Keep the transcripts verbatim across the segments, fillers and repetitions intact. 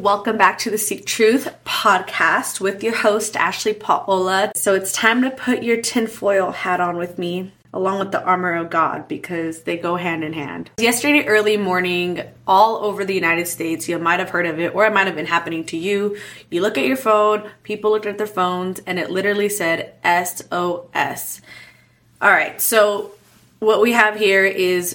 welcome back to the Seek Truth podcast with your host, Ashley Paola. So it's time to put your tinfoil hat on with me, along with the armor of God, because they go hand in hand. Yesterday early morning, all over the United States, you might have heard of it, or it might have been happening to you. You look at your phone, people looked at their phones, and it literally said S O S. All right, so what we have here is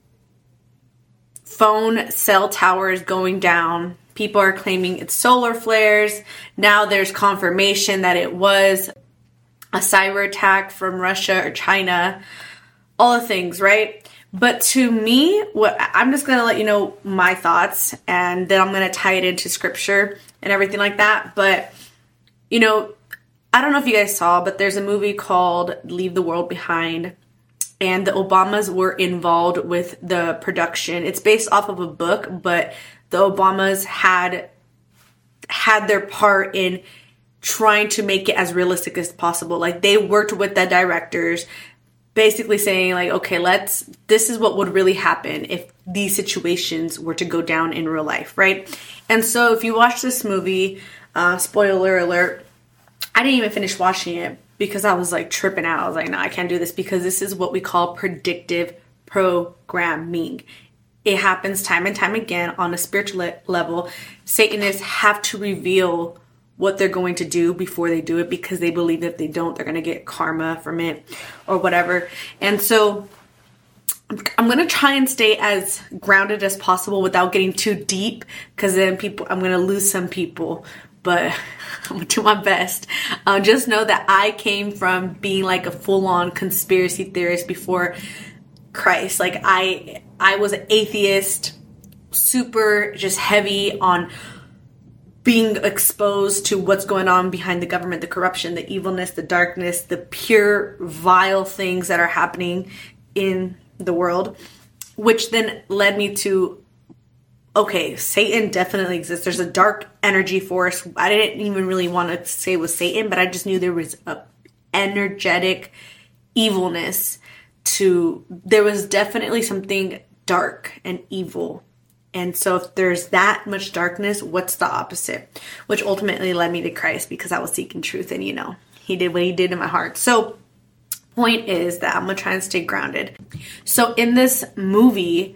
phone cell towers going down. People are claiming it's solar flares. Now there's confirmation that it was a cyber attack from Russia or China. All the things, right? But to me, what I'm just going to let you know my thoughts, and then I'm going to tie it into scripture and everything like that. But, you know, I don't know if you guys saw, but there's a movie called Leave the World Behind. And the Obamas were involved with the production. It's based off of a book, but the Obamas had had their part in trying to make it as realistic as possible. Like, they worked with the directors, basically saying like, okay, let's, this is what would really happen if these situations were to go down in real life, right? And so if you watch this movie, uh, spoiler alert, I didn't even finish watching it, because I was like tripping out. I was like, no, I can't do this, because this is what we call predictive programming. It happens time and time again on a spiritual le- level. Satanists have to reveal what they're going to do before they do it, because they believe that if they don't, they're going to get karma from it or whatever. And so I'm going to try and stay as grounded as possible without getting too deep, because then people, I'm going to lose some people. But I'm going to do my best. Uh, just know that I came from being like a full-on conspiracy theorist before Christ. Like, I I was an atheist, super just heavy on being exposed to what's going on behind the government, the corruption, the evilness, the darkness, the pure, vile things that are happening in the world, which then led me to, okay, Satan definitely exists. There's a dark energy force. I didn't even really want to say it was Satan, but I just knew there was a energetic evilness to, there was definitely something dark and evil. And so if there's that much darkness, what's the opposite? Which ultimately led me to Christ, because I was seeking truth, and you know, he did what he did in my heart. So point is that I'm going to try and stay grounded. So in this movie,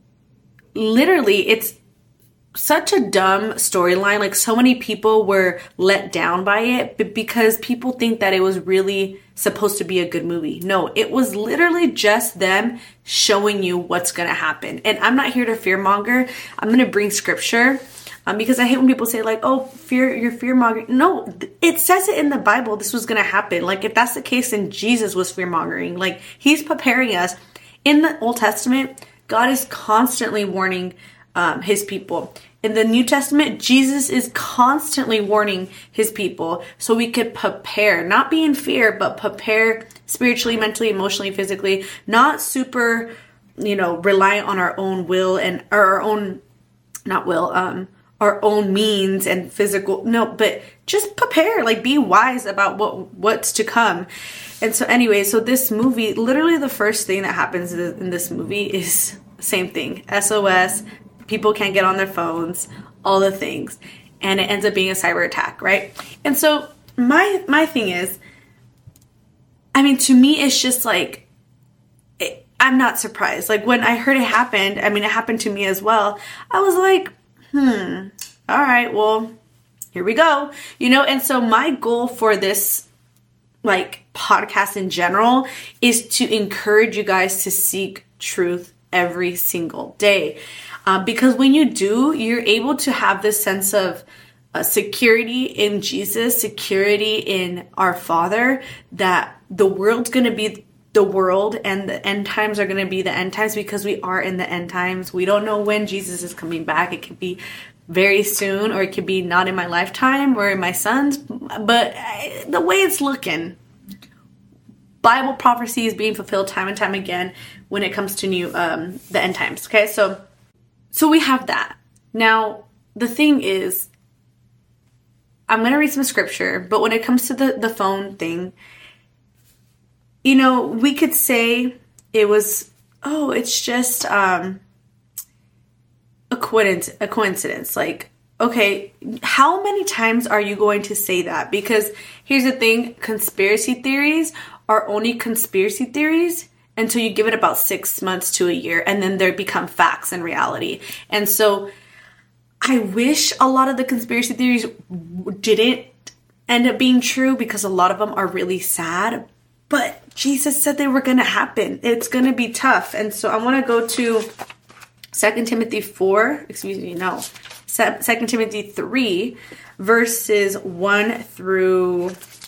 literally, it's such a dumb storyline. Like, so many people were let down by it because people think that it was really supposed to be a good movie. No, it was literally just them showing you what's going to happen. And I'm not here to fearmonger. I'm going to bring scripture um, because I hate when people say like, oh, fear, you're fearmongering. No, it says it in the Bible. This was going to happen. Like, if that's the case, then Jesus was fearmongering. Like, he's preparing us. In the Old Testament, God is constantly warning um, his people. In the New Testament, Jesus is constantly warning his people so we could prepare, not be in fear, but prepare spiritually, mentally, emotionally, physically, not super, you know, reliant on our own will and or our own, not will, um, our own means and physical, no, but just prepare, like, be wise about what what's to come. And so anyway, so this movie, literally the first thing that happens in this movie is same thing, S O S, people can't get on their phones, all the things. And it ends up being a cyber attack, right? And so my my thing is, I mean, to me, it's just like, it, I'm not surprised. Like, when I heard it happened, I mean, it happened to me as well. I was like, hmm, all right, well, here we go. You know, and so my goal for this, like, podcast in general is to encourage you guys to seek truth every single day. Uh, because when you do, you're able to have this sense of uh, security in Jesus, security in our Father, that the world's going to be the world and the end times are going to be the end times, because we are in the end times. We don't know when Jesus is coming back. It could be very soon, or it could be not in my lifetime or in my son's, but I, the way it's looking, Bible prophecy is being fulfilled time and time again when it comes to new um, the end times. Okay, so so we have that. Now, the thing is, I'm going to read some scripture, but when it comes to the, the phone thing, you know, we could say it was, oh, it's just um, a coincidence, a coincidence. Like, okay, how many times are you going to say that? Because here's the thing, conspiracy theories are only conspiracy theories until you give it about six months to a year, and then they become facts and reality. And so I wish a lot of the conspiracy theories didn't end up being true, because a lot of them are really sad. But Jesus said they were going to happen. It's going to be tough. And so I want to go to Second Timothy four, excuse me, no, Second Timothy three, verses one through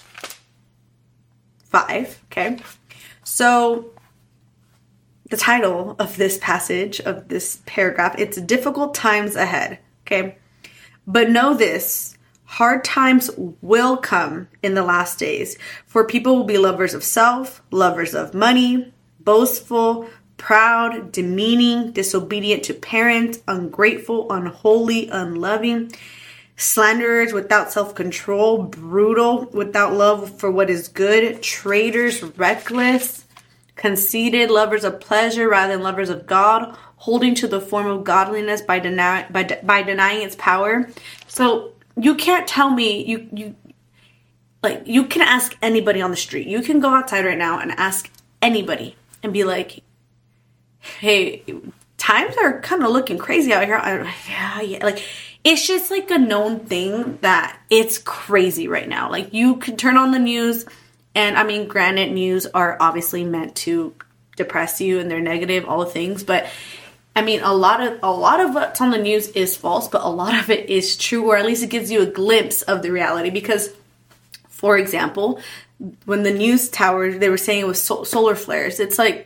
five, okay? So the title of this passage, of this paragraph, it's difficult times ahead, okay? But know this, hard times will come in the last days, for people will be lovers of self, lovers of money, boastful, proud, demeaning, disobedient to parents, ungrateful, unholy, unloving, slanderers, without self-control, brutal, without love for what is good, traitors, reckless, conceited, lovers of pleasure rather than lovers of God, holding to the form of godliness by, deny, by, de- by denying its power. So you can't tell me, you, you, like, you can ask anybody on the street. You can go outside right now and ask anybody and be like, hey, times are kind of looking crazy out here. I, yeah, yeah. Like, it's just like a known thing that it's crazy right now. Like, you could turn on the news, and I mean, granted, news are obviously meant to depress you and they're negative, all the things, but I mean, a lot of a lot of what's on the news is false, but a lot of it is true, or at least it gives you a glimpse of the reality. Because, for example, when the news towers, they were saying it was so- solar flares. It's like,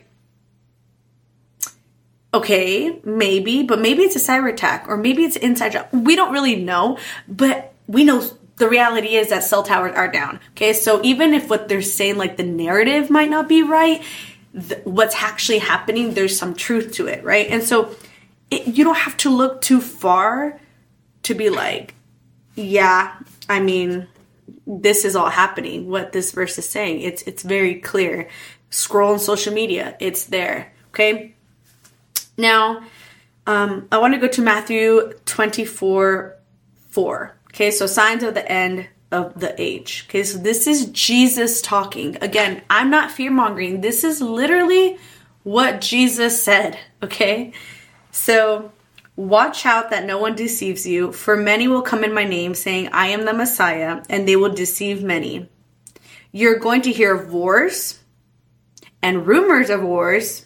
okay, maybe, but maybe it's a cyber attack, or maybe it's an inside job. We don't really know, but we know the reality is that cell towers are down. Okay, so even if what they're saying, like the narrative might not be right, th- what's actually happening, there's some truth to it, right? And so it, you don't have to look too far to be like, yeah, I mean, this is all happening. What this verse is saying, it's it's very clear. Scroll on social media, it's there. Okay. Now, um, I want to go to Matthew twenty-four four. Okay, so signs of the end of the age. Okay, so this is Jesus talking. Again, I'm not fear-mongering. This is literally what Jesus said. Okay, so watch out that no one deceives you, for many will come in my name saying, I am the Messiah, and they will deceive many. You're going to hear of wars and rumors of wars.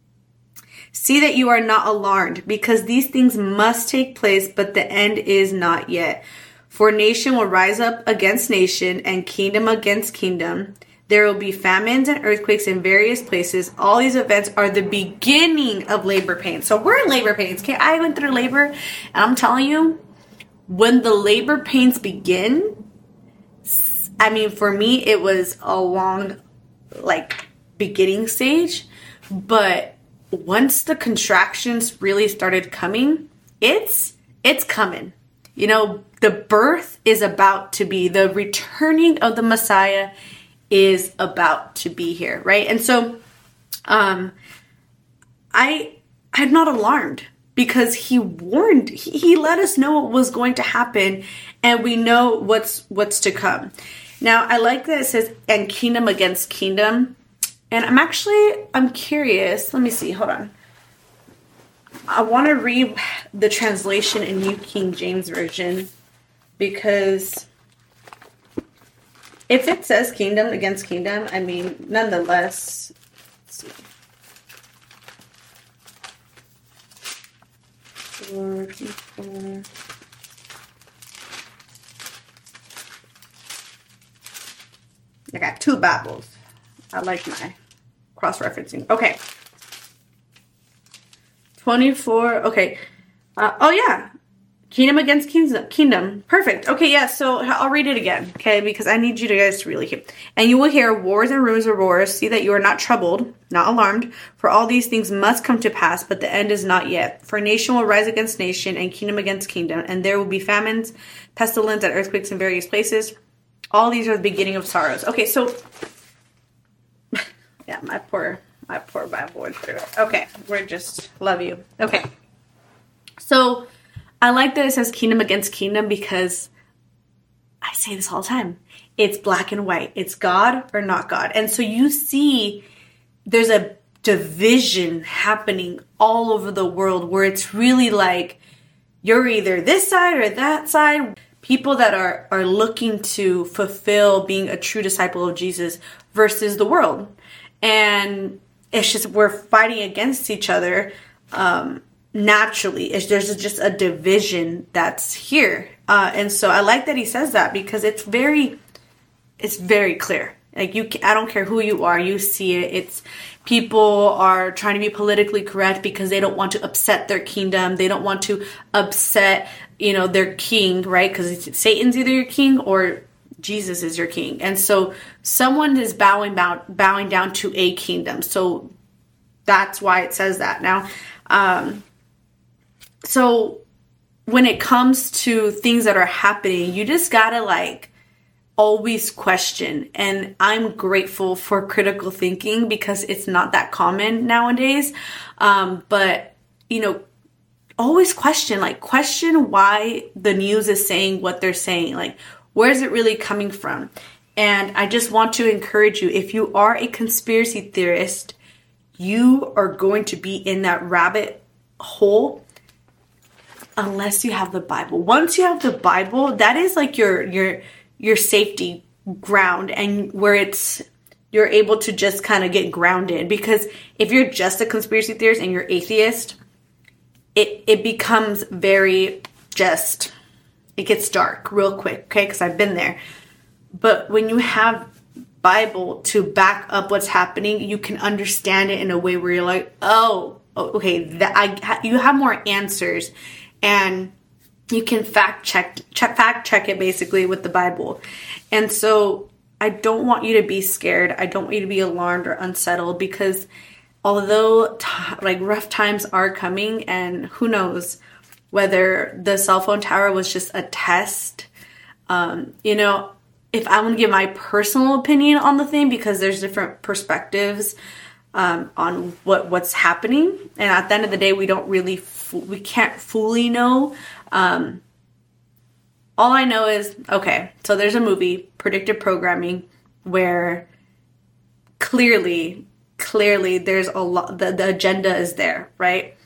See that you are not alarmed, because these things must take place, but the end is not yet. For nation will rise up against nation, and kingdom against kingdom. There will be famines and earthquakes in various places. All these events are the beginning of labor pains. So we're in labor pains. Okay, I went through labor, and I'm telling you, when the labor pains begin, I mean, for me, it was a long, like, beginning stage, but once the contractions really started coming, it's it's coming. You know, the birth is about to be, the returning of the Messiah is about to be here, right? And so um I I'm not alarmed, because he warned, he, he let us know what was going to happen, and we know what's what's to come. Now, I like that it says, and kingdom against kingdom. And I'm actually, I'm curious. Let me see. Hold on. I want to read the translation in New King James Version, because if it says kingdom against kingdom, I mean, nonetheless, let's see. Four, four. I got two Bibles. I like my cross-referencing. Okay. twenty-four. Okay. Uh, oh, yeah. Kingdom against kingdom. Perfect. Okay, yeah, so I'll read it again, okay, because I need you guys to really hear. And you will hear wars and rumors of wars. See that you are not troubled, not alarmed, for all these things must come to pass, but the end is not yet. For nation will rise against nation, and kingdom against kingdom, and there will be famines, pestilence, and earthquakes in various places. All these are the beginning of sorrows. Okay, so... Yeah, my poor, my poor Bible went through it. Okay, we're just, love you. Okay, so I like that it says kingdom against kingdom because I say this all the time. It's black and white. It's God or not God. And so you see there's a division happening all over the world where it's really like you're either this side or that side. People that are, are looking to fulfill being a true disciple of Jesus versus the world. And it's just we're fighting against each other um, naturally. It's, there's just a division that's here. Uh, and so I like that he says that because it's very, it's very clear. Like you, I don't care who you are, you see it. It's people are trying to be politically correct because they don't want to upset their kingdom. They don't want to upset, you know, their king, right? Because Satan's either your king or Jesus is your king. And so someone is bowing, bow, bowing down to a kingdom. So that's why it says that. Now, um, so when it comes to things that are happening, you just gotta like always question. And I'm grateful for critical thinking because it's not that common nowadays. Um, but, you know, always question, like question why the news is saying what they're saying. Like, where is it really coming from? And I just want to encourage you, if you are a conspiracy theorist, you are going to be in that rabbit hole unless you have the Bible. Once you have the Bible, that is like your your your safety ground and where it's you're able to just kind of get grounded. Because if you're just a conspiracy theorist and you're atheist, it it becomes very just, it gets dark real quick, okay? Because I've been there. But when you have Bible to back up what's happening, you can understand it in a way where you're like, oh, okay, that I you have more answers, and you can fact check, check fact check it basically with the Bible. And so I don't want you to be scared. I don't want you to be alarmed or unsettled, because although t- like rough times are coming, and who knows whether the cell phone tower was just a test. Um, you know, if I want to give my personal opinion on the thing, because there's different perspectives um, on what what's happening, and at the end of the day, we don't really f- we can't fully know. Um, all I know is, okay, so there's a movie, Predictive Programming, where clearly, clearly there's a lot, the, the agenda is there, right?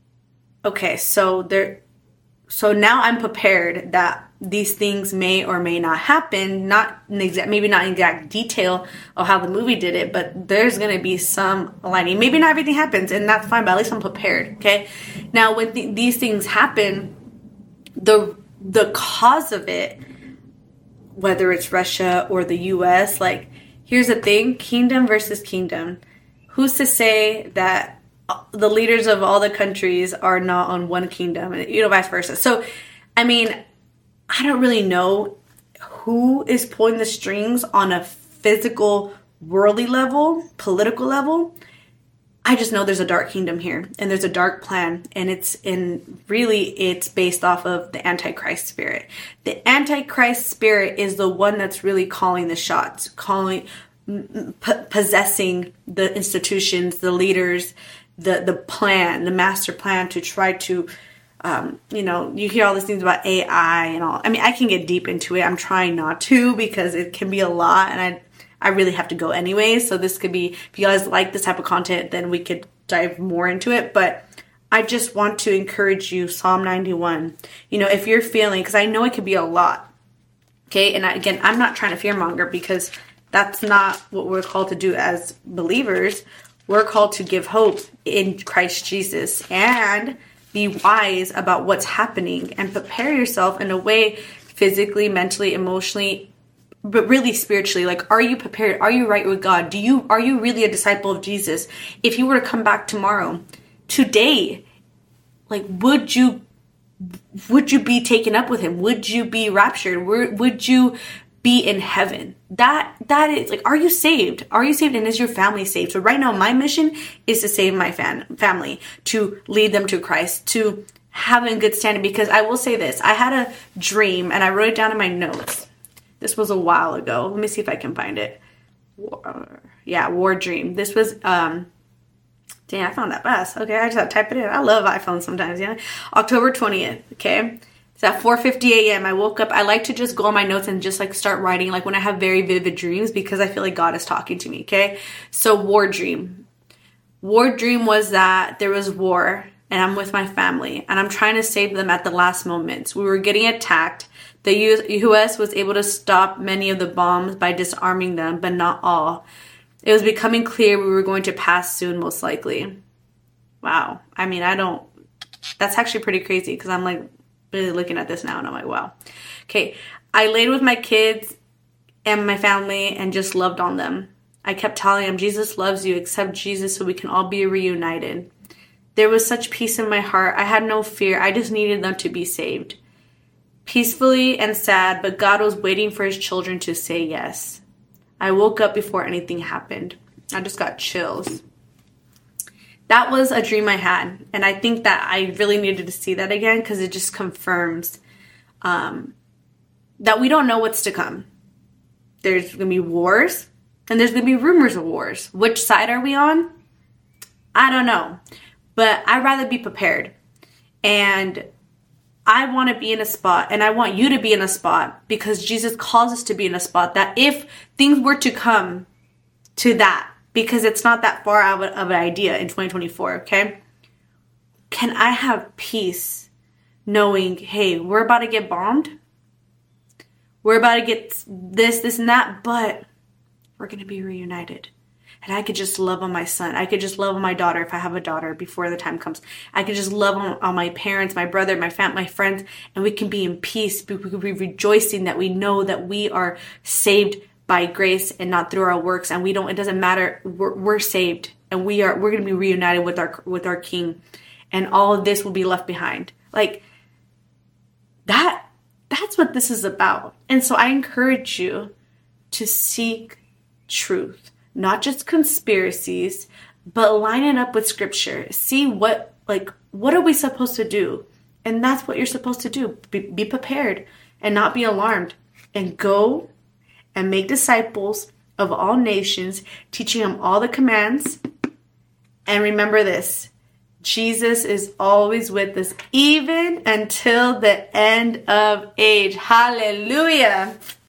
Okay, so there, so now I'm prepared that these things may or may not happen, not in exact, maybe not in exact detail of how the movie did it, but there's going to be some aligning. Maybe not everything happens, and that's fine, but at least I'm prepared, okay? Now, when th- these things happen, the the cause of it, whether it's Russia or the U S, like, here's the thing, kingdom versus kingdom. Who's to say that the leaders of all the countries are not on one kingdom, and, you know, vice versa? So, I mean, I don't really know who is pulling the strings on a physical, worldly level, political level. I just know there's a dark kingdom here, and there's a dark plan, and it's in really it's based off of the Antichrist spirit. The Antichrist spirit is the one that's really calling the shots, calling, p- possessing the institutions, the leaders, the the plan, the master plan to try to, um, you know, you hear all these things about A I and all. I mean, I can get deep into it. I'm trying not to, because it can be a lot, and I. I really have to go anyway, so this could be, if you guys like this type of content, then we could dive more into it. But I just want to encourage you, Psalm ninety-one. You know, if you're feeling, because I know it could be a lot, okay? And I, again, I'm not trying to fearmonger, because that's not what we're called to do as believers. We're called to give hope in Christ Jesus and be wise about what's happening and prepare yourself in a way, physically, mentally, emotionally, but really spiritually. Like, are you prepared? Are you right with God? Do you, are you really a disciple of Jesus? If you were to come back tomorrow, today, like, would you, would you be taken up with him? Would you be raptured? Would you be in heaven? That, that is like, are you saved? Are you saved? And is your family saved? So right now, my mission is to save my fan, family, to lead them to Christ, to have a good standing. Because I will say this, I had a dream, and I wrote it down in my notes. This was a while ago. Let me see if I can find it. War, yeah, War Dream. This was, um, Dang, I found that fast. Okay, I just have to type it in. I love iPhones sometimes, yeah. October twentieth, okay? It's at four fifty a.m. I woke up. I like to just go on my notes and just like start writing like when I have very vivid dreams because I feel like God is talking to me, okay? So war dream. War dream was that there was war and I'm with my family and I'm trying to save them at the last moments. We were getting attacked. The U S was able to stop many of the bombs by disarming them, but not all. It was becoming clear we were going to pass soon, most likely. Wow. I mean, I don't... That's actually pretty crazy because I'm like really looking at this now and I'm like, wow. Okay. I laid with my kids and my family and just loved on them. I kept telling them, Jesus loves you. Accept Jesus so we can all be reunited. There was such peace in my heart. I had no fear. I just needed them to be saved. Peacefully and sad, but God was waiting for his children to say yes. I woke up before anything happened. I just got chills. That was a dream I had. And I think that I really needed to see that again because it just confirms um, that we don't know what's to come. There's going to be wars and there's going to be rumors of wars. Which side are we on? I don't know. But I'd rather be prepared. And I want to be in a spot and I want you to be in a spot because Jesus calls us to be in a spot that if things were to come to that, because it's not that far out of an idea in twenty twenty-four, okay? Can I have peace knowing, hey, we're about to get bombed. We're about to get this, this, and that, but we're going to be reunited. And I could just love on my son. I could just love on my daughter if I have a daughter before the time comes. I could just love on, on my parents, my brother, my fam, my friends, and we can be in peace. We could be rejoicing that we know that we are saved by grace and not through our works. And we don't, it doesn't matter. We're, we're saved and we are, we're going to be reunited with our, with our King. And all of this will be left behind. Like that, that's what this is about. And so I encourage you to seek truth. Not just conspiracies, but line it up with scripture. See what, like, what are we supposed to do? And that's what you're supposed to do. Be, be prepared and not be alarmed. And go and make disciples of all nations, teaching them all the commands. And remember this, Jesus is always with us, even until the end of age. Hallelujah.